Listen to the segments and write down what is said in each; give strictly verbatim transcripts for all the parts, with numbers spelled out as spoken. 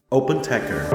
OpenTecher。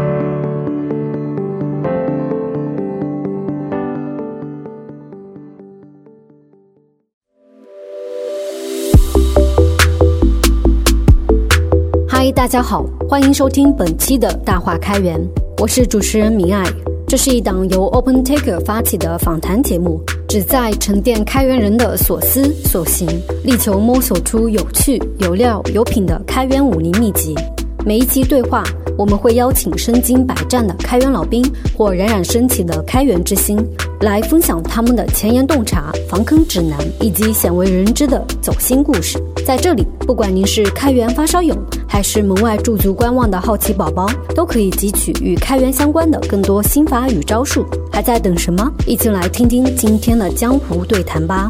嗨，大家好，欢迎收听本期的大话开源，我是主持人明爱。这是一档由 OpenTecher 发起的访谈节目，旨在沉淀开源人的所思所行，力求摸索出有趣、有料、有品的开源武林秘籍。每一期对话，我们会邀请身经百战的开源老兵或冉冉升起的开源之星，来分享他们的前沿洞察、防坑指南以及鲜为人知的走心故事。在这里，不管您是开源发烧友，还是门外驻足观望的好奇宝宝，都可以汲取与开源相关的更多心法与招数。还在等什么？一起来听听今天的江湖对谈吧。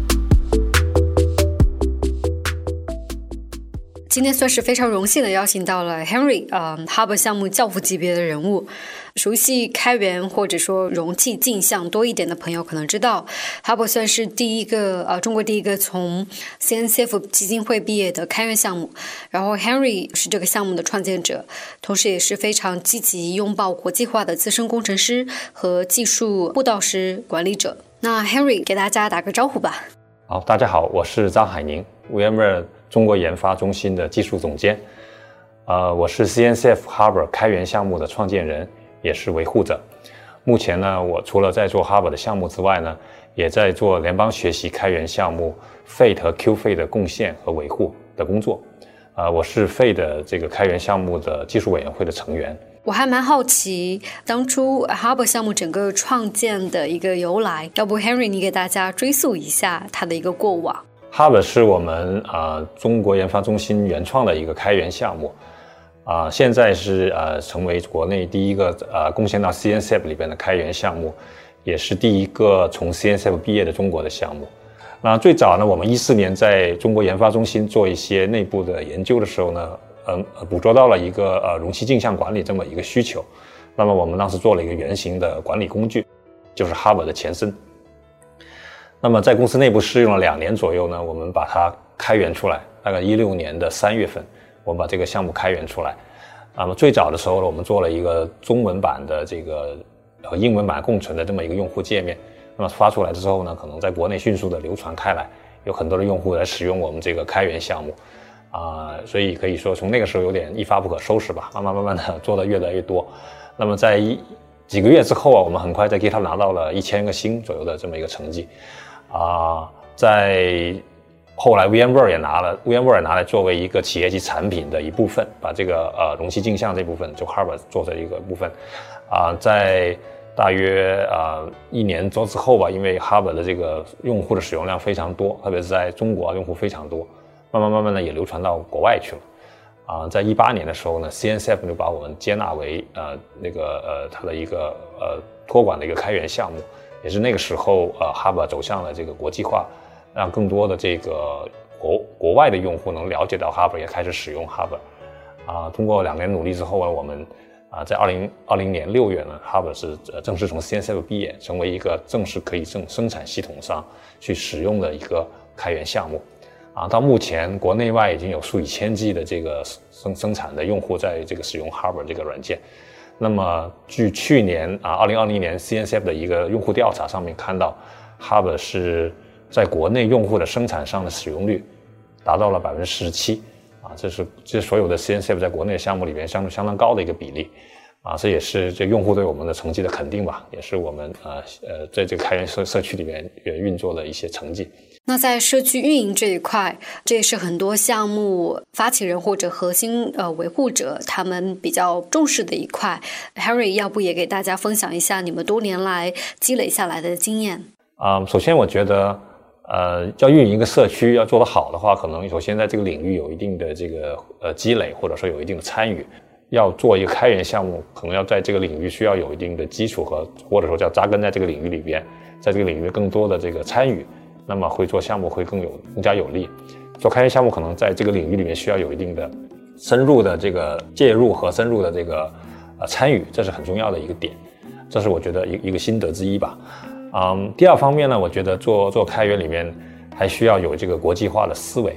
今天算是非常荣幸的邀请到了 Henry， 呃 Harbor 项目教父级别的人物。熟悉开源或者说容器镜像多一点的朋友可能知道 Harbor 算是第一个呃中国第一个从 C N C F 基金会毕业的开源项目，然后 Henry 是这个项目的创建者，同时也是非常积极拥抱国际化的资深工程师和技术布道师管理者。那 Henry 给大家打个招呼吧。 好，大家好，我是张海宁 VMware 中国研发中心的技术总监，呃，我是 C N C F Harbor 开源项目的创建人，也是维护者。目前呢，我除了在做 Harbor 的项目之外呢，也在做联邦学习开源项目 F A T 和 Q F A T 的贡献和维护的工作。呃，我是 F A T 的这个开源项目的技术委员会的成员。 我还蛮好奇当初 Harbor 项目整个创建的一个由来，要不 Henry 你给大家追溯一下它的一个过往。 Harbor 是我们呃中国研发中心原创的一个开源项目，啊、呃，现在是呃成为国内第一个呃贡献到 C N C F 里边的开源项目，也是第一个从 C N C F 毕业的中国的项目。那最早呢，我们一四年在中国研发中心做一些内部的研究的时候呢，嗯、呃，捕捉到了一个呃容器镜像管理这么一个需求。那么我们当时做了一个原型的管理工具，就是 Harbor 的前身。那么在公司内部试用了两年左右呢，我们把它开源出来，大概一六年的三月份，我们把这个项目开源出来。那么最早的时候呢，我们做了一个中文版的这个和英文版共存的这么一个用户界面。那么发出来之后呢，可能在国内迅速的流传开来，有很多的用户来使用我们这个开源项目，啊、呃，所以可以说从那个时候有点一发不可收拾吧，慢慢慢慢的做的越来越多。那么在一几个月之后啊，我们很快在 GitHub 拿到了一千个星左右的这么一个成绩。啊、呃，在后来 VMware 也拿了 VMware 也拿来作为一个企业级产品的一部分，把这个呃容器镜像这部分就 Harbor 做成一个部分。啊、呃，在大约啊、呃、一年多之后吧，因为 Harbor 的这个用户的使用量非常多，特别是在中国用户非常多，慢慢慢慢的也流传到国外去了。啊、呃，在一八年的时候呢 ，C N C F 就把我们接纳为呃那个呃它的一个呃托管的一个开源项目。也是那个时候，呃 ，Harbor 走向了这个国际化，让更多的这个国国外的用户能了解到 Harbor， 也开始使用 Harbor。啊、呃，通过两年努力之后呢，我们啊、呃、在二零二零年六月呢 ，Harbor 是呃正式从 C N C F 毕业，成为一个正式可以正生产系统上去使用的一个开源项目。啊，到目前国内外已经有数以千计的这个生生产的用户在这个使用 Harbor 这个软件。那么，据去年啊，二零二零年 C N C F 的一个用户调查上面看到 ，Harbor 是在国内用户的生产上的使用率达到了百分之十七，啊，这是这是所有的 C N C F 在国内的项目里边相对相当高的一个比例，啊，这也是这用户对我们的成绩的肯定吧，也是我们呃呃在这个开源社社区里面运作的一些成绩。 那在社区运营这一块，这也是很多项目发起人或者核心呃维护者他们比较重视的一块。Henry， 要不也给大家分享一下你们多年来积累下来的经验？ 啊、嗯，首先我觉得，呃，要运营一个社区要做得好的话，可能首先在这个领域有一定的这个呃积累，或者说有一定的参与。要做一个开源项目，可能要在这个领域需要有一定的基础和，或者说叫扎根在这个领域里边，在这个领域更多的这个参与。那么会做项目会更有更加有利。做开源项目可能在这个领域里面需要有一定的深入的这个介入和深入的这个呃参与，这是很重要的一个点，这是我觉得一一个心得之一吧。嗯，第二方面呢，我觉得做做开源里面还需要有这个国际化的思维。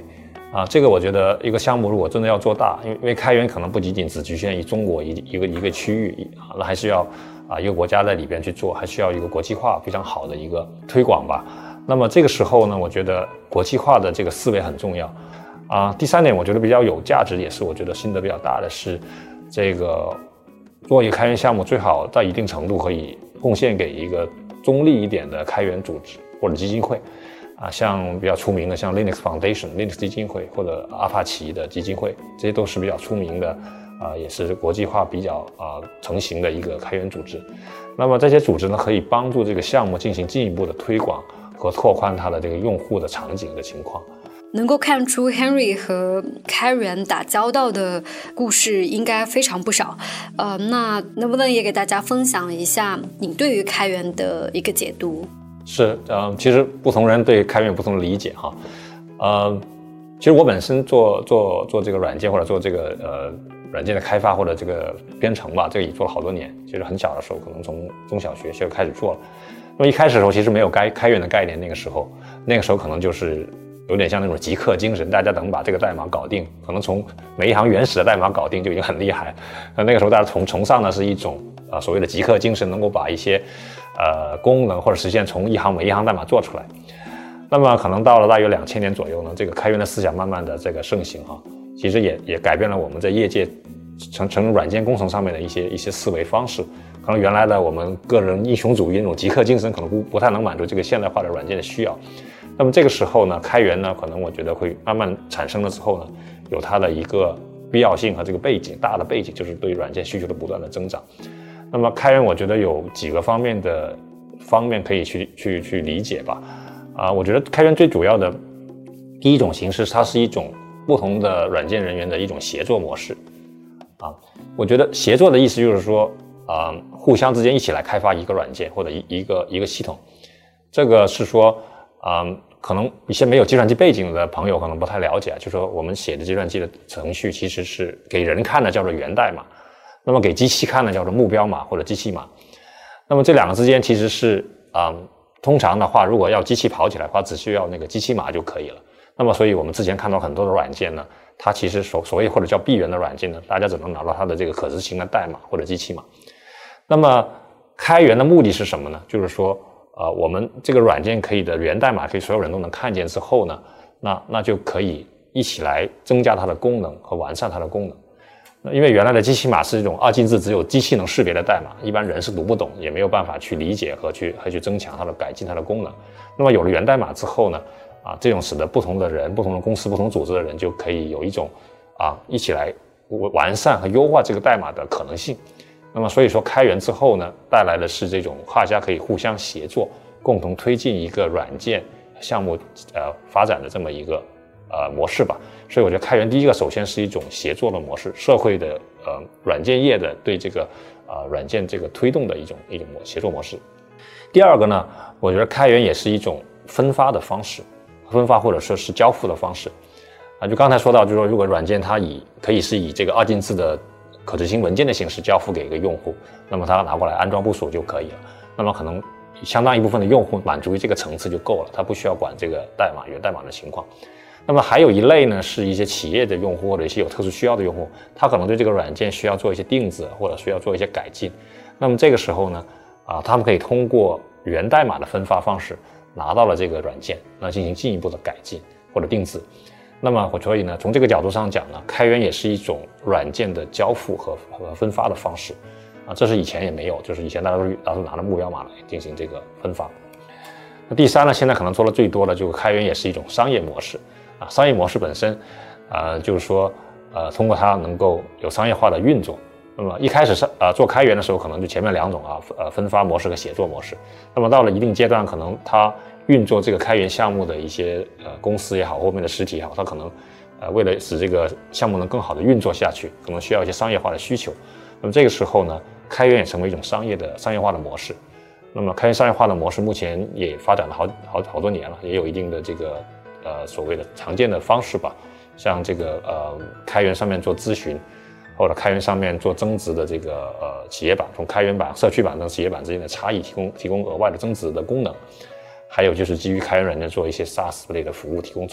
啊，这个我觉得一个项目如果真的要做大，因为因为开源可能不仅仅只局限于中国一一个一个区域啊，那还是要啊一个国家在里边去做，还需要一个国际化非常好的一个推广吧。那么这个时候呢，我觉得国际化的这个思维很重要啊。第三点，我觉得比较有价值，也是我觉得心得比较大的是，这个做一个开源项目最好在一定程度可以贡献给一个中立一点的开源组织或者基金会。啊，像比较出名的，像 Linux Foundation、Linux 基金会或者阿帕奇的基金会，这些都是比较出名的，啊、呃，也是国际化比较啊、呃、成型的一个开源组织。那么这些组织呢，可以帮助这个项目进行进一步的推广和拓宽它的这个用户的场景的情况。 能够看出 Henry 和开源打交道的故事应该非常不少，呃，那能不能也给大家分享一下你对于开源的一个解读？ 是，呃，其实不同人对开源有不同的理解哈，呃，其实我本身做做做这个软件或者做这个呃软件的开发或者这个编程吧，这个也做了好多年。其实很小的时候，可能从中小学就开始做了。那么一开始的时候，其实没有开开源的概念，那个时候，那个时候可能就是有点像那种极客精神，大家能把这个代码搞定，可能从每一行原始的代码搞定就已经很厉害。那那个时候大家崇崇尚的是一种啊、呃、所谓的极客精神，能够把一些呃，功能或者实现从一行每一行代码做出来。那么可能到了大约两千年左右呢，这个开源的思想慢慢的这个盛行哈，其实也也改变了我们在业界成成软件工程上面的一些一些思维方式。可能原来的我们个人英雄主义那种极客精神，可能不不太能满足这个现代化的软件的需要。那么这个时候呢，开源呢，可能我觉得会慢慢产生了之后呢，有它的一个必要性和这个背景，大的背景就是对软件需求的不断的增长。那么开源我觉得有几个方面的方面可以去去去理解吧，啊，我觉得开源最主要的第一种形式，它是一种不同的软件人员的一种协作模式，啊，我觉得协作的意思就是说，啊，互相之间一起来开发一个软件或者一一个一个系统，这个是说，啊，可能一些没有计算机背景的朋友可能不太了解，就是说我们写的计算机的程序其实是给人看的叫做源代码。那么给机器看呢，叫做目标码或者机器码。那么这两个之间其实是啊、嗯，通常的话，如果要机器跑起来的话，只需要那个机器码就可以了。那么，所以我们之前看到很多的软件呢，它其实所所谓或者叫闭源的软件呢，大家只能拿到它的这个可执行的代码或者机器码。那么开源的目的是什么呢？就是说，呃，我们这个软件可以的源代码可以所有人都能看见之后呢，那那就可以一起来增加它的功能和完善它的功能。因为原来的机器码是一种二进制，只有机器能识别的代码，一般人是读不懂，也没有办法去理解和去和去增强它的改进它的功能。那么有了源代码之后呢，啊，这种使得不同的人、不同的公司、不同组织的人就可以有一种啊一起来完善和优化这个代码的可能性。那么所以说开源之后呢，带来的是这种大家可以互相协作，共同推进一个软件项目呃发展的这么一个呃模式吧。所以我觉得开源第一个首先是一种协作的模式，社会的呃软件业的对这个呃软件这个推动的一种一种协作模式。第二个呢，我觉得开源也是一种分发的方式，分发或者说是交付的方式啊。就刚才说到，就是说如果软件它以可以是以这个二进制的可执行文件的形式交付给一个用户，那么他拿过来安装部署就可以了。那么可能相当一部分的用户满足于这个层次就够了，他不需要管这个代码源代码的情况。那么还有一类呢，是一些企业的用户或者一些有特殊需要的用户，他可能对这个软件需要做一些定制，或者需要做一些改进。那么这个时候呢，啊，他们可以通过源代码的分发方式拿到了这个软件，那进行进一步的改进或者定制。那么所以呢，从这个角度上讲呢，开源也是一种软件的交付和和分发的方式啊，这是以前也没有，就是以前大家都是都是拿着目标码来进行这个分发。那第三呢，现在可能做的最多的就是开源也是一种商业模式。啊，商业模式本身，啊、呃，就是说，呃，通过它能够有商业化的运作。那么一开始是呃做开源的时候，可能就前面两种啊，呃，分发模式和协作模式。那么到了一定阶段，可能它运作这个开源项目的一些呃公司也好，后面的实体也好，它可能呃为了使这个项目能更好的运作下去，可能需要一些商业化的需求。那么这个时候呢，开源也成为一种商业的商业化的模式。那么开源商业化的模式目前也发展了好好好多年了，也有一定的这个。呃，所谓的常见的方式吧，像这个呃，开源上面做咨询，或者开源上面做增值的这个呃企业版，从开源版、社区版跟企业版之间的差异，提供提供额外的增值的功能。还有就是基于开源软件做一些 SaaS 类的服务提供出来，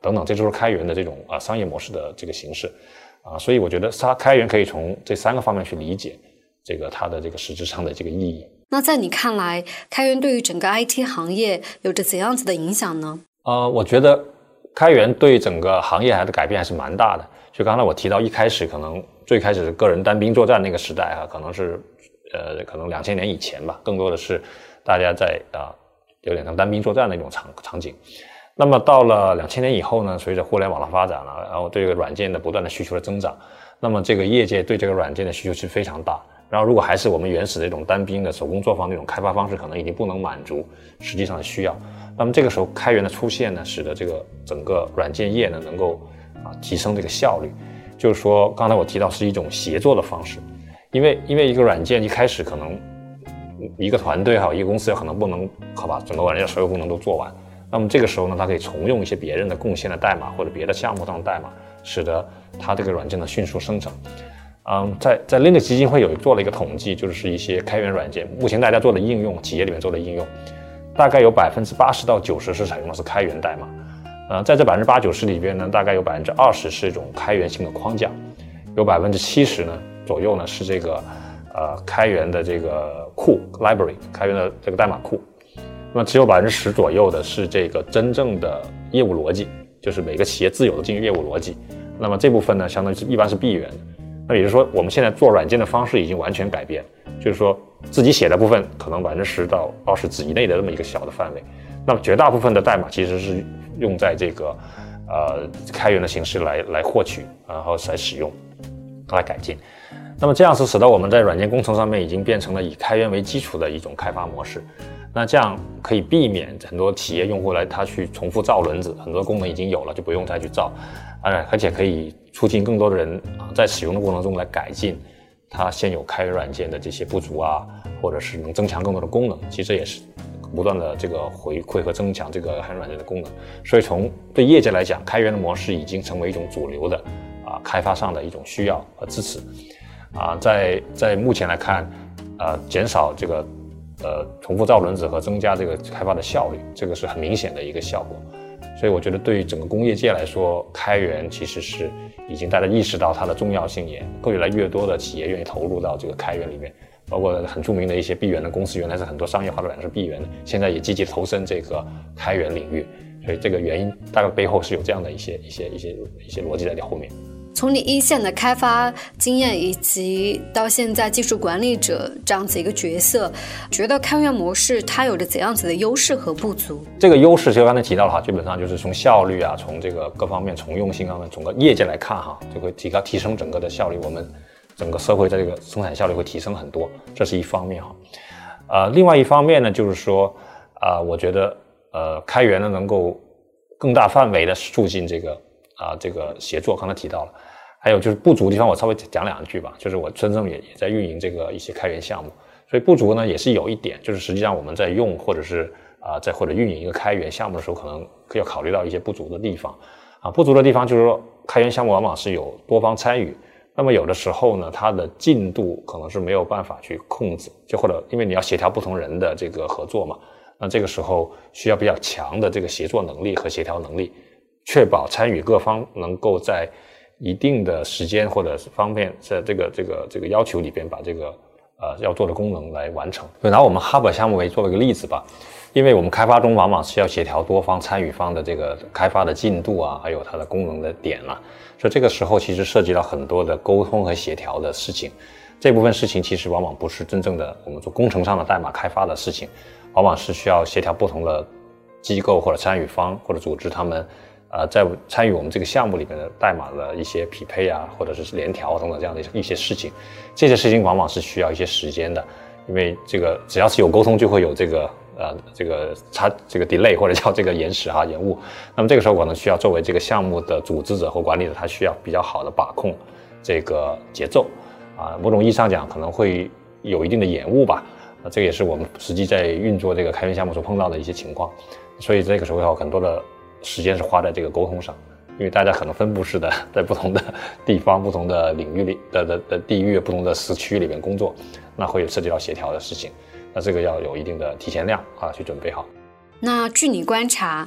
等等，这就是开源的这种啊商业模式的这个形式啊，所以我觉得它开源可以从这三个方面去理解这个它的这个实质上的这个意义。 那在你看来，开源对于整个 I T 行业有着怎样子的影响呢？ 呃，我觉得开源对整个行业还是改变还是蛮大的。就刚才我提到一开始可能最开始是个人单兵作战那个时代啊，可能是呃可能两千年以前吧，更多的是大家在啊、呃、有点像单兵作战那种场场景。那么到了两千年以后呢，随着互联网的发展了，然后对这个软件的不断的需求的增长，那么这个业界对这个软件的需求是非常大。然后如果还是我们原始的这种单兵的手工作坊那种开发方式，可能已经不能满足实际上的需要。那么这个时候开源的出现呢，使得这个整个软件业呢能够啊提升这个效率。就是说刚才我提到是一种协作的方式，因为因为一个软件一开始可能一个团队哈，一个公司可能不能好把整个软件所有功能都做完。那么这个时候呢，它可以重用一些别人的贡献的代码或者别的项目上的代码，使得它这个软件呢迅速生成。嗯，在在 Linux 基金会有做了一个统计，就是一些开源软件，目前大家做的应用，企业里面做的应用，大概有百分之八十到九十是采用的是开源代码。呃，在这百分之八九十里边呢，大概有百分之二十是一种开源性的框架，有百分之七十呢左右呢是这个呃开源的这个库 library 开源的这个代码库。那么只有百分之十左右的是这个真正的业务逻辑，就是每个企业自有的进入业务逻辑。那么这部分呢，相当于是一般是闭源的。那也就是说，我们现在做软件的方式已经完全改变，就是说自己写的部分可能百分之十到二十以内的这么一个小的范围。那么绝大部分的代码其实是用在这个呃开源的形式来来获取，然后来使用，来改进。那么这样是使得我们在软件工程上面已经变成了以开源为基础的一种开发模式。那这样可以避免很多企业用户来他去重复造轮子，很多功能已经有了就不用再去造，而且可以促进更多的人啊在使用的过程中来改进它现有开源软件的这些不足啊，或者是能增强更多的功能。其实这也是不断的这个回馈和增强这个开源软件的功能。所以从对业界来讲，开源的模式已经成为一种主流的啊开发上的一种需要和支持啊，在在目前来看，呃，减少这个。呃，重复造轮子和增加这个开发的效率，这个是很明显的一个效果。所以我觉得对于整个工业界来说，开源其实是已经大家意识到它的重要性，也越来越多的企业愿意投入到这个开源里面。包括很著名的一些闭源的公司，原来是很多商业化的软件是闭源的，现在也积极投身这个开源领域。所以这个原因大概背后是有这样的一些一些一些一些逻辑在后面。 从你一线的开发经验以及到现在技术管理者这样子一个角色，觉得开源模式它有着怎样子的优势和不足？这个优势就刚才提到了哈，基本上就是从效率啊，从这个各方面从用性方面，从个业界来看哈，就会提高提升整个的效率，我们整个社会在这个生产效率会提升很多，这是一方面哈。呃，另外一方面呢，就是说啊、呃，我觉得呃开源呢能够更大范围的促进这个啊、呃、这个协作，刚才提到了。还有就是不足的地方，我稍微讲两句吧。就是我真正也也在运营这个一些开源项目，所以不足呢也是有一点，就是实际上我们在用或者是啊、呃、在或者运营一个开源项目的时候，可能要考虑到一些不足的地方啊。不足的地方就是说，开源项目往往是有多方参与，那么有的时候呢，它的进度可能是没有办法去控制，就或者因为你要协调不同人的这个合作嘛，那这个时候需要比较强的这个协作能力和协调能力，确保参与各方能够在一定的时间或者方面在这个这个这个要求里边把这个呃要做的功能来完成。拿我们 Hub 项目为做一个例子吧，因为我们开发中往往是要协调多方参与方的这个开发的进度啊，还有它的功能的点啊，所以这个时候其实涉及到很多的沟通和协调的事情。这部分事情其实往往不是真正的我们做工程上的代码开发的事情，往往是需要协调不同的机构或者参与方或者组织他们呃，在参与我们这个项目里面的代码的一些匹配啊，或者是联调等等这样的一些事情，这些事情往往是需要一些时间的，因为这个只要是有沟通，就会有这个呃这个差这个 delay 或者叫这个延迟啊延误。那么这个时候可能需要作为这个项目的组织者或管理者，他需要比较好的把控这个节奏啊，某种意义上讲可能会有一定的延误吧。啊，这个也是我们实际在运作这个开源项目所碰到的一些情况，所以这个时候有很多的时间是花在这个沟通上，因为大家可能分布式的在不同的地方、不同的领域里的的的地域、不同的时区里面工作，那会涉及到协调的事情，那这个要有一定的提前量啊，去准备好。 那据你观察，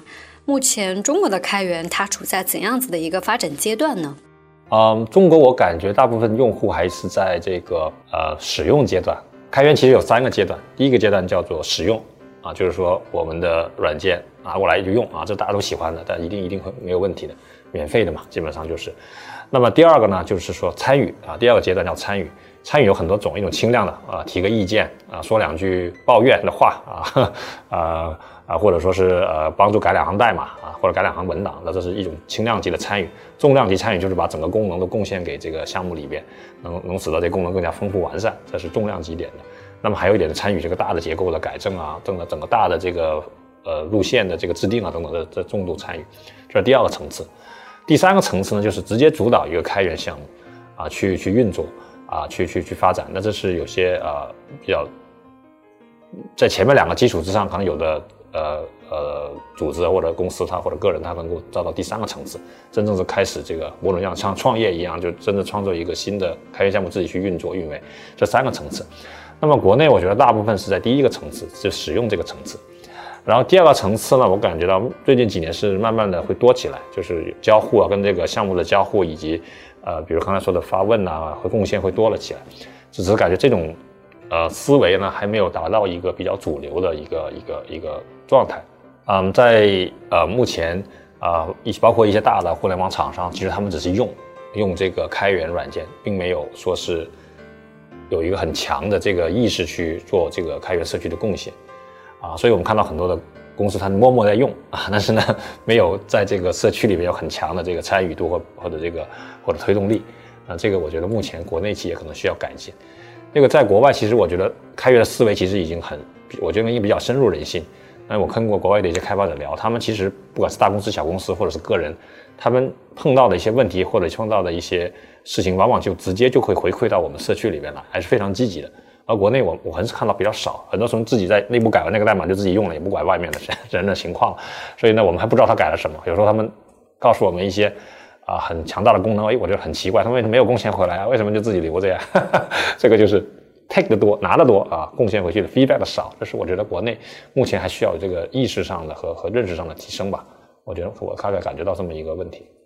目前中国的开源它处在怎样子的一个发展阶段呢？ 嗯，中国我感觉大部分用户还是在这个呃使用阶段。开源其实有三个阶段，第一个阶段叫做使用啊，就是说我们的软件拿过来就用啊，这大家都喜欢的，但一定一定会没有问题的，免费的嘛，基本上就是。那么第二个呢，就是说参与啊，第二个阶段叫参与。参与有很多种，一种轻量的啊，提个意见啊，说两句抱怨的话啊，啊啊，或者说是呃帮助改两行代码啊，或者改两行文档，那这是一种轻量级的参与。重量级参与就是把整个功能都贡献给这个项目里边，能能使得这功能更加丰富完善，这是重量级点的。那么还有一点是参与这个大的结构的改正啊，整个整个大的这个呃路线的这个制定啊等等的这重度参与，这是第二个层次。第三个层次呢，就是直接主导一个开源项目啊，去去运作。啊，去去去发展，那这是有些呃比较在前面两个基础之上，可能有的呃呃组织或者公司它或者个人它能够造到第三个层次，真正是开始这个某种样像创业一样，就真的创作一个新的开源项目自己去运作运维，这三个层次。那么国内我觉得大部分是在第一个层次，就使用这个层次。然后第二个层次呢，我感觉到最近几年是慢慢的会多起来，就是交互啊，跟这个项目的交互以及呃，比如刚才说的发问啊，和贡献会多了起来。只是感觉这种呃思维呢，还没有达到一个比较主流的一个一个一个状态。嗯，在呃目前啊，一、呃、包括一些大的互联网厂商，其实他们只是用用这个开源软件，并没有说是有一个很强的这个意识去做这个开源社区的贡献。啊，所以我们看到很多的公司，它默默在用啊，但是呢，没有在这个社区里面有很强的这个参与度或或者这个或者推动力啊，这个我觉得目前国内企业可能需要改进。那个在国外，其实我觉得开源的思维其实已经很，我觉得也比较深入人心。那我跟过国外的一些开发者聊，他们其实不管是大公司、小公司或者是个人，他们碰到的一些问题或者碰到的一些事情，往往就直接就会回馈到我们社区里面来，还是非常积极的。而国内我我还是看到比较少，很多时候自己在内部改完那个代码就自己用了，也不管外面的人的情况，所以呢，我们还不知道他改了什么。有时候他们告诉我们一些啊、呃、很强大的功能，哎，我觉得很奇怪，他们为什么没有贡献回来啊？为什么就自己留着呀？这个就是 take 的多，拿的多啊，贡献回去的 feedback 的少，这是我觉得国内目前还需要有这个意识上的和和认识上的提升吧。我觉得我大概感觉到这么一个问题。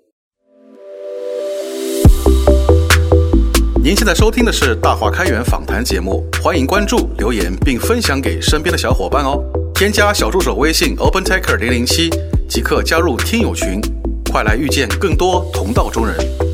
您现在收听的是大话开源访谈节目，欢迎关注、留言并分享给身边的小伙伴哦。添加小助手微信 OpenTaker 零零七，即刻加入听友群，快来遇见更多同道中人。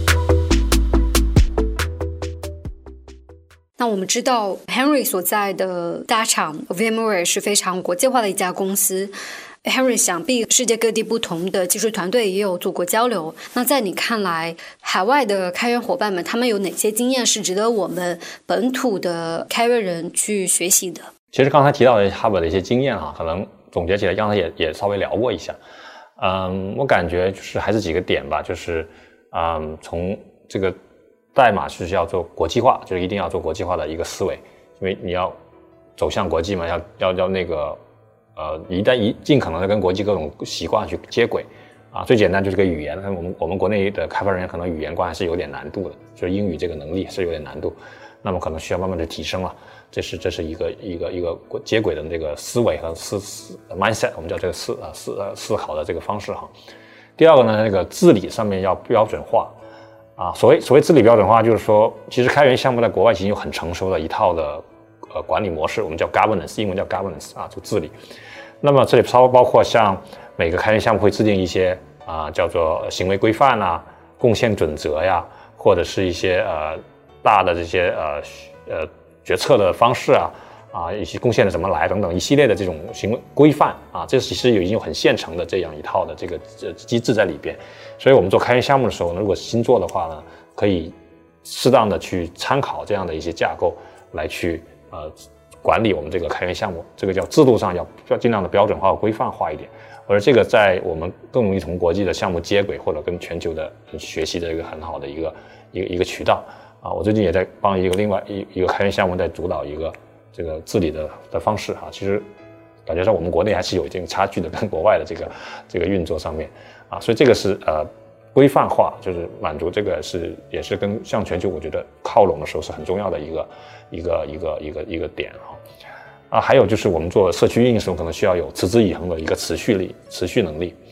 那我们知道 Henry 所在的大厂 VMware 是非常国际化的一家公司。Henry 想必世界各地不同的技术团队也有做过交流，那在你看来，海外的开源伙伴们他们有哪些经验是值得我们本土的开源人去学习的？ 其实刚才提到的 Hub 的一些经验哈，可能总结起来刚才也也稍微聊过一下。嗯，我感觉就是还是几个点吧，就是嗯，从这个代码是要做国际化，就是一定要做国际化的一个思维，因为你要走向国际嘛，要要要那个。呃，一旦一尽可能的跟国际各种习惯去接轨，啊，最简单就是个语言。我们我们国内的开发人员可能语言关还是有点难度的，就是英语这个能力是有点难度，那么可能需要慢慢的提升了。这是这是一个一个一个接轨的这个思维和思思 mindset， 我们叫这个思啊思呃思考的这个方式哈。第二个呢，那个治理上面要标准化啊。所谓所谓治理标准化，就是说，其实开源项目在国外已经有很成熟的一套的。呃，管理模式我们叫 governance， 英文叫 governance 啊，就治理。那么这里稍微包括像每个开源项目会制定一些啊、呃，叫做行为规范啊、贡献准则呀，或者是一些呃大的这些呃呃决策的方式啊啊，以及贡献的怎么来等等一系列的这种行为规范啊，这其实已经有很现成的这样一套的这个呃机制在里边。所以我们做开源项目的时候呢，如果新做的话呢，可以适当的去参考这样的一些架构来去。呃，管理我们这个开源项目，这个叫制度上要要尽量的标准化和规范化一点，而这个在我们更容易从国际的项目接轨或者跟全球的学习的一个很好的一个一个一个渠道啊。我最近也在帮一个另外一一个开源项目在主导一个这个治理的的方式啊。其实感觉上我们国内还是有一定差距的，跟国外的这个这个运作上面啊，所以这个是呃。规范化就是满足这个是也是跟向全球我觉得靠拢的时候是很重要的一个一个一个一个一个点哈啊，还有就是我们做社区运营的时候可能需要有持之以恒的一个持续力持续能力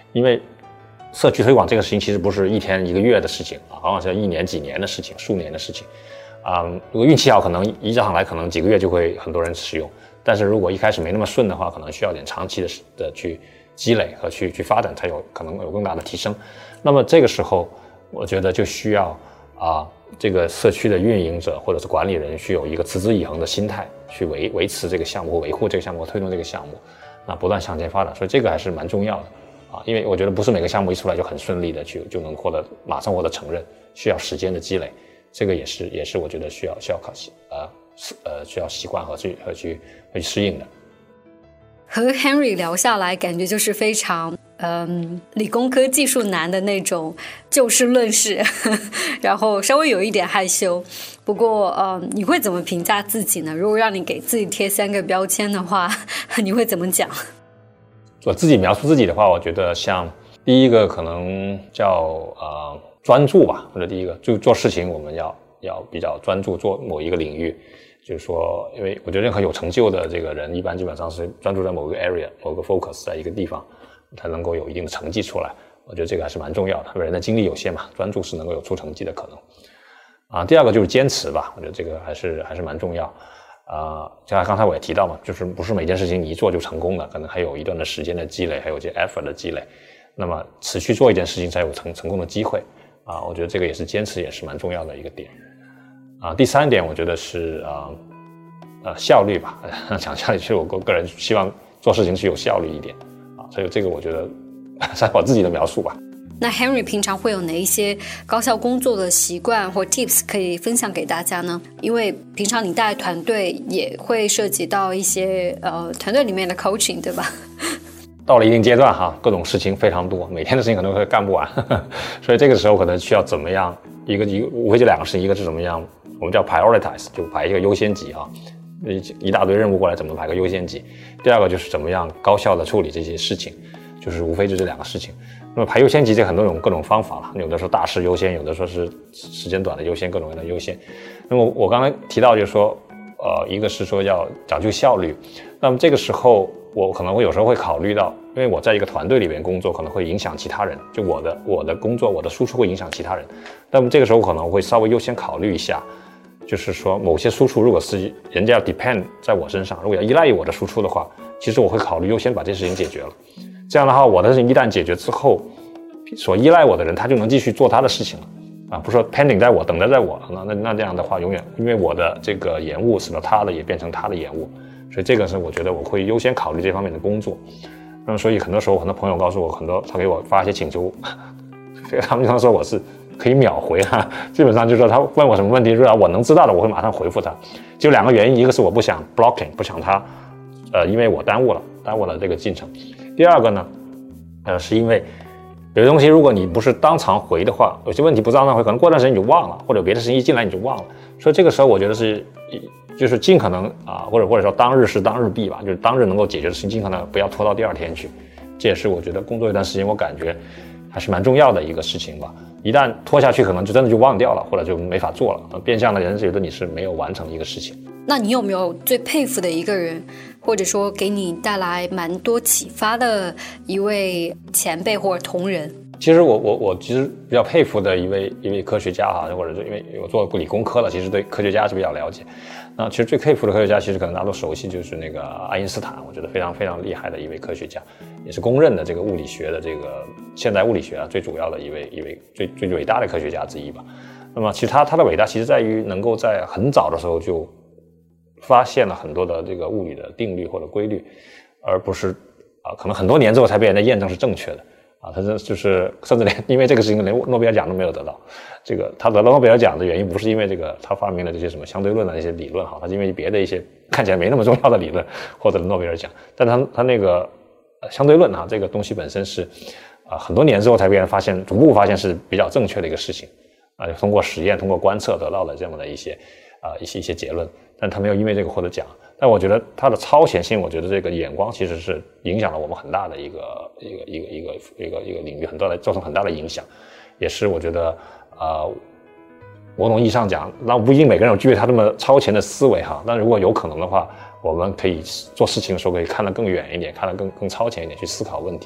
因为社区推广这个事情其实不是一天一个月的事情啊，往往是一年几年的事情，数年的事情。啊、嗯，如果运气好，可能一上来可能几个月就会很多人使用，但是如果一开始没那么顺的话，可能需要点长期的的去积累和去去发展，才有可能有更大的提升。那么这个时候，我觉得就需要啊，这个社区的运营者或者是管理人需有一个持之以恒的心态，去维维持这个项目、维护这个项目、推动这个项目，那不断向前发展。所以这个还是蛮重要的啊，因为我觉得不是每个项目一出来就很顺利的去就能获得马上获得承认，需要时间的积累。这个也是也是我觉得需要需要考习呃呃需要习惯和去和去去适应的。 和 Henry 聊下来，感觉就是非常嗯理工科技术男的那种就事论事，然后稍微有一点害羞。不过嗯，你会怎么评价自己呢？如果让你给自己贴三个标签的话，你会怎么讲？ 我自己描述自己的话，我觉得像第一个可能叫呃专注吧，或者第一个就做事情我们要要比较专注做某一个领域，就是说，因为我觉得任何有成就的这个人，一般基本上是专注在某个 area 某个 focus 在一个地方，才能够有一定的成绩出来。我觉得这个还是蛮重要的，因为人的精力有限嘛，专注是能够有出成绩的可能。啊，第二个就是坚持吧，我觉得这个还是还是蛮重要。啊，像刚才我也提到嘛，就是不是每件事情你一做就成功的，可能还有一段的时间的积累，还有这 effort 的积累。那么持续做一件事情才有成成功的机会。啊，我觉得这个也是坚持，也是蛮重要的一个点。啊，第三点我觉得是啊呃效率吧，讲效率，其实我个人希望做事情是有效率一点啊，所以这个我觉得是我自己的描述吧。 那 Henry 平常会有哪一些高效工作的习惯或 tips 可以分享给大家呢？因为平常你带团队也会涉及到一些呃团队里面的 coaching， 对吧？ 到了一定阶段哈，各种事情非常多，每天的事情可能会干不完，呵呵，所以这个时候可能需要怎么样一个一个无非就两个事情，一个是怎么样我们叫 prioritize， 就排一个优先级啊，一一大堆任务过来怎么排个优先级。第二个就是怎么样高效的处理这些事情，就是无非就这两个事情。那么排优先级这很多种各种方法了，有的说大事优先，有的说是时间短的优先，各种各样的优先。那么我刚才提到就是说，呃，一个是说要讲究效率，那么这个时候我可能会有时候会考虑到，因为我在一个团队里面工作，可能会影响其他人，就我的我的工作我的输出会影响其他人，那么这个时候可能会稍微优先考虑一下，就是说某些输出如果是人家要 depend 在我身上，如果要依赖于我的输出的话，其实我会考虑优先把这事情解决了。这样的话，我的事情一旦解决之后，所依赖我的人他就能继续做他的事情了，啊，不是说 pending 在我，等着在我，那那那这样的话，永远因为我的这个延误，使得他的也变成他的延误，所以这个是我觉得我会优先考虑这方面的工作。那么所以很多时候，很多朋友告诉我，很多他给我发一些请求，他们经常说我是可以秒回啊，基本上就是说他问我什么问题，如果我能知道的，我会马上回复他。就两个原因，一个是我不想 blocking， 不想他，呃，因为我耽误了，耽误了这个进程。第二个呢，呃，是因为有些东西如果你不是当场回的话，有些问题不当场回，可能过段时间你就忘了，或者别的事情一进来你就忘了。所以这个时候我觉得是，就是尽可能啊，或者或者说当日事当日毕吧，就是当日能够解决的事情，尽可能不要拖到第二天去。这也是我觉得工作一段时间，我感觉还是蛮重要的一个事情吧。一旦拖下去，可能就真的就忘掉了，或者就没法做了。变相的人觉得你是没有完成一个事情。 那你有没有最佩服的一个人，或者说给你带来蛮多启发的一位前辈或者同仁？ 其实我我我其实比较佩服的一位一位科学家哈，或者是因为我做过理工科了，其实对科学家是比较了解。那其实最佩服的科学家，其实可能大家都熟悉，就是那个爱因斯坦，我觉得非常非常厉害的一位科学家，也是公认的这个物理学的这个现代物理学啊最主要的一位一位最最伟大的科学家之一吧。那么其实他他的伟大其实在于能够在很早的时候就发现了很多的这个物理的定律或者规律，而不是啊可能很多年之后才被人家验证是正确的。啊，他这就是甚至连因为这个事情连诺贝尔奖都没有得到。这个他得到诺贝尔奖的原因不是因为这个他发明了这些什么相对论的那些理论哈，他是因为别的一些看起来没那么重要的理论获得了诺贝尔奖。但他他那个相对论哈，这个东西本身是啊很多年之后才被人发现，逐步发现是比较正确的一个事情啊，通过实验通过观测得到了这么的一些啊一些一些结论，但他没有因为这个获得奖。但我觉得他的超前性，我觉得这个眼光其实是影响了我们很大的一个一个一个一个一个一个领域，很大的造成很大的影响，也是我觉得呃某种意义上讲，那不一定每个人有具备他这么超前的思维哈，但如果有可能的话，我们可以做事情的时候可以看得更远一点，看得更更超前一点，去思考问题。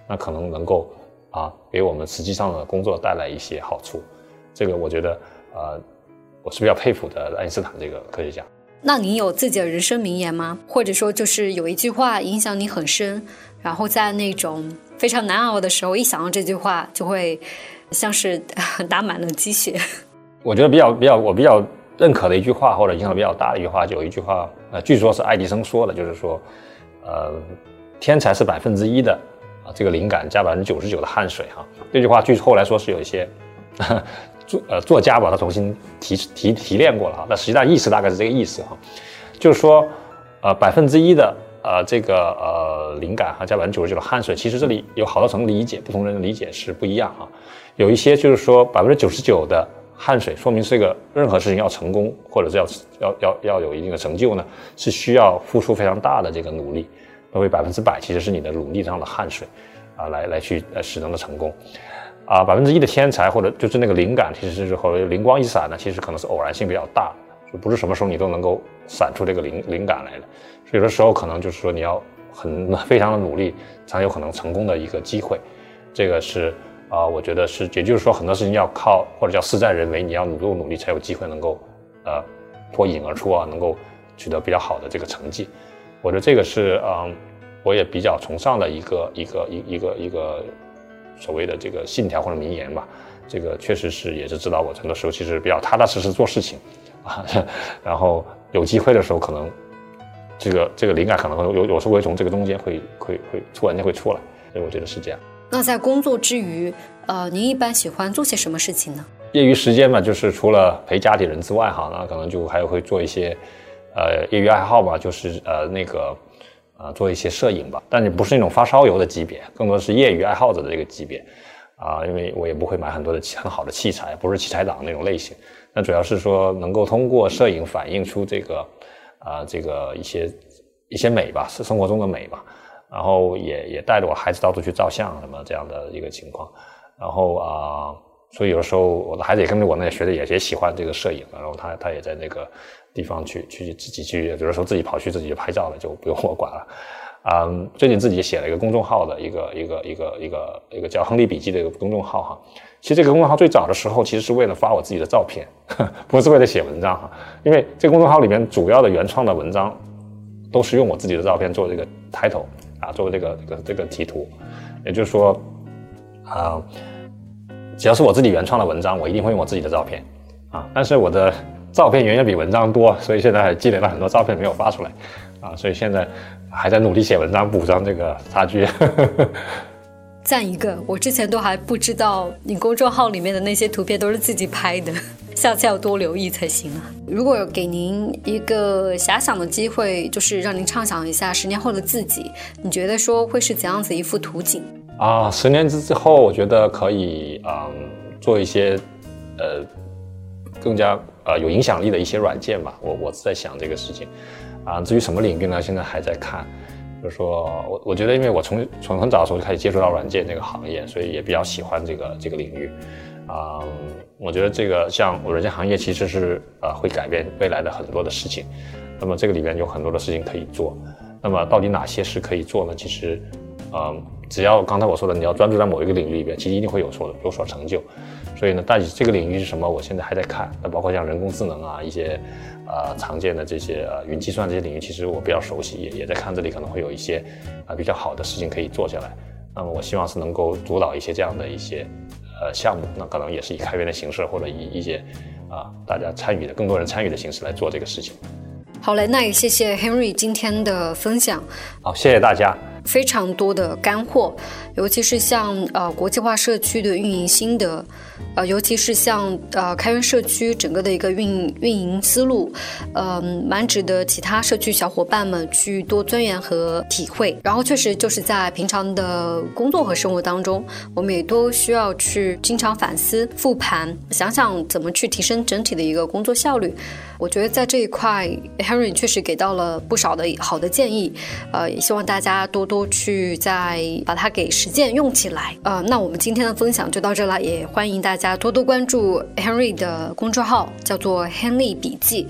那可能能够啊给我们实际上的工作带来一些好处。这个我觉得呃我是比较佩服的爱因斯坦这个科学家。 那你有自己的人生名言吗？或者说就是有一句话影响你很深，然后在那种非常难熬的时候一想到这句话就会像是打满了鸡血？ 我觉得比较比较我比较认可的一句话，或者影响比较大的一句话，就有一句话呃据说是爱迪生说的，就是说呃天才是百分之一的啊这个灵感加百分之九十九的汗水哈。这句话据后来说是有一些作呃作家把它重新提提提炼过了哈，但实际上意思大概是这个意思哈，就是说呃百分之一的呃这个呃灵感哈加百分之九十九的汗水，其实这里有好多层理解，不同人的理解是不一样哈。有一些就是说百分之九十九的汗水说明这个任何事情要成功或者是要要要要有一定的成就呢，是需要付出非常大的这个努力，那为百分之百其实是你的努力上的汗水啊来来去呃使能的成功。啊，百分之一的天才或者就是那个灵感，其实是后灵光一闪呢，其实可能是偶然性比较大，就不是什么时候你都能够闪出这个灵灵感来的。所以有的时候可能就是说你要很非常的努力，才有可能成功的一个机会。这个是啊、呃，我觉得是，也就是说很多事情要靠或者叫事在人为，你要努力努力才有机会能够呃脱颖而出啊，能够取得比较好的这个成绩。我觉得这个是嗯，我也比较崇尚的一个一个一一个一个。所谓的这个信条或者名言吧，这个确实是也是指导我很多时候其实比较踏踏实实做事情啊，然后有机会的时候可能这个这个灵感可能有有时候会从这个中间会会会突然间会出来，所以我觉得是这样。 那在工作之余，呃，您一般喜欢做些什么事情呢？ 业余时间嘛，就是除了陪家里人之外哈，那可能就还会做一些呃业余爱好吧，就是呃那个。啊、呃，做一些摄影吧，但也不是那种发烧友的级别，更多是业余爱好者的这个级别啊、呃。因为我也不会买很多的很好的器材，不是器材党那种类型。那主要是说能够通过摄影反映出这个啊、呃、这个一些一些美吧，是生活中的美吧。然后也也带着我孩子到处去照相什么这样的一个情况。然后啊、呃，所以有的时候我的孩子也跟着我呢，也学的也也喜欢这个摄影，然后他他也在那个。地方去去自己去，有的时候自己跑去自己就拍照了，就不用我管了。嗯，最近自己写了一个公众号的一个一个一个一个一个叫亨利笔记的一个公众号哈。其实这个公众号最早的时候其实是为了发我自己的照片，不是为了写文章哈。因为这个公众号里面主要的原创的文章都是用我自己的照片做这个 title 啊，做这个这个这个题图。也就是说，啊、呃，只要是我自己原创的文章，我一定会用我自己的照片啊。但是我的照片远远比文章多，所以现在还积累了很多照片没有发出来，啊，所以现在还在努力写文章补上这个差距。 赞一个，我之前都还不知道你公众号里面的那些图片都是自己拍的，下次要多留意才行啊。如果给您一个遐想的机会，就是让您畅想一下十年后的自己，你觉得说会是怎样子一幅图景啊？十年之后，我觉得可以嗯做一些呃更加。呃，有影响力的一些软件吧，我我在想这个事情，啊，至于什么领域呢？现在还在看，就是说我我觉得，因为我从从很早的时候就开始接触到软件这个行业，所以也比较喜欢这个这个领域，啊、嗯，我觉得这个像软件行业其实是呃会改变未来的很多的事情，那么这个里面有很多的事情可以做，那么到底哪些是可以做呢？其实，嗯，只要刚才我说的，你要专注在某一个领域里边，其实一定会有所有所成就。所以呢，到底这个领域是什么？我现在还在看。那包括像人工智能啊，一些呃常见的这些呃云计算这些领域，其实我比较熟悉，也也在看这里可能会有一些啊、呃、比较好的事情可以做下来。那么我希望是能够主导一些这样的一些呃项目，那可能也是以开源的形式，或者以一些啊、呃、大家参与的更多人参与的形式来做这个事情。 好嘞，那也谢谢 Henry 今天的分享。 好，谢谢大家。 非常多的干货，尤其是像呃国际化社区的运营心得，呃尤其是像呃开源社区整个的一个运运营思路，呃蛮值得其他社区小伙伴们去多钻研和体会。然后确实就是在平常的工作和生活当中，我们也都需要去经常反思复盘，想想怎么去提升整体的一个工作效率。我觉得在这一块 Henry 确实给到了不少的好的建议，呃也希望大家多多去再把它给实践用起来。呃那我们今天的分享就到这了，也欢迎大家多多关注 Henry 的公众号，叫做 Henry 笔记。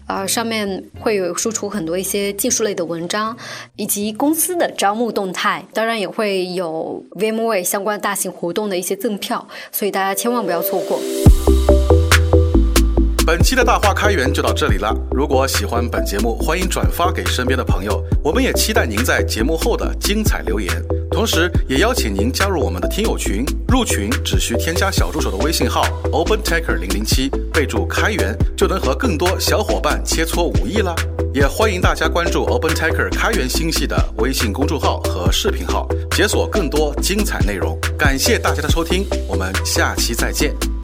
呃，上面会有输出很多一些技术类的文章，以及公司的招募动态，当然也会有 VMware 相关大型活动的一些赠票，所以大家千万不要错过。 本期的大话开源就到这里了。如果喜欢本节目，欢迎转发给身边的朋友。我们也期待您在节目后的精彩留言，同时也邀请您加入我们的听友群。入群只需添加小助手的微信号 OpenTaker 零零七，备注开源，就能和更多小伙伴切磋武艺啦。也欢迎大家关注 OpenTaker 开源星系的微信公众号和视频号，解锁更多精彩内容。感谢大家的收听，我们下期再见。